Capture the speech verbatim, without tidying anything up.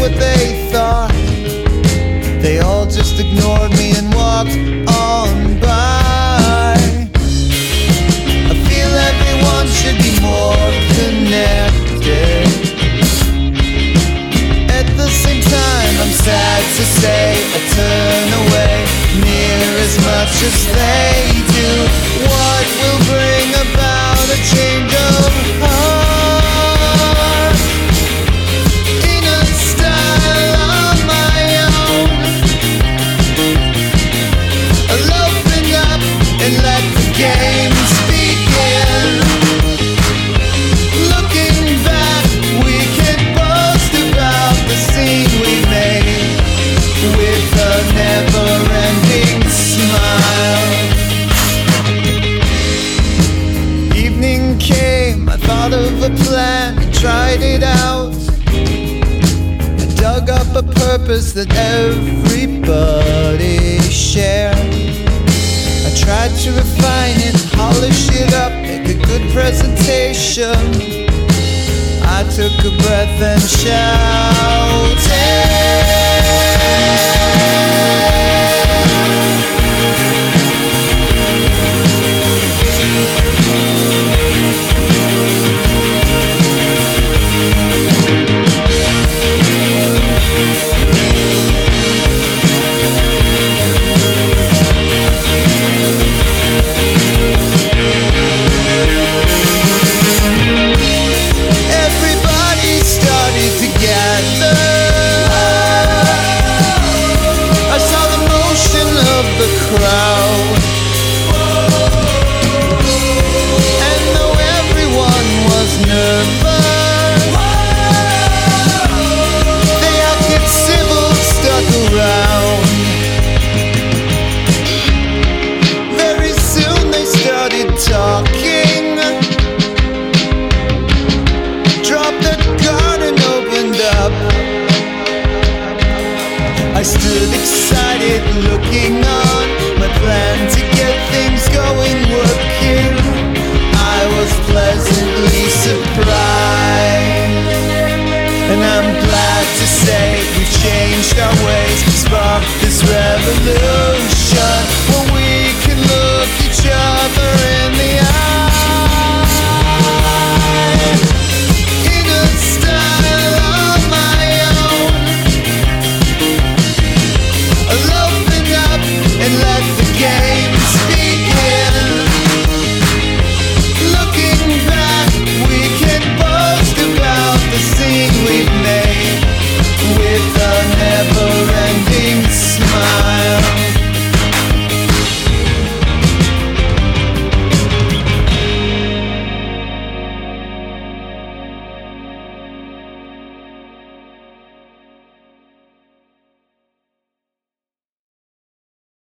what they thought. They all just ignored me and walked on by. I feel everyone should be more connected. At the same time, I'm sad to say I turn away near as much as they do. What will bring about a change of heart? In a style of my own, I'll open up and let the games begin. Looking back, we can boast about the scene we made with a never-ending smile. Evening came, I thought of a plan and tried it out. I dug up a purpose that everybody shared. I tried to refine it, polish it up, make a good presentation. I took a breath and shouted.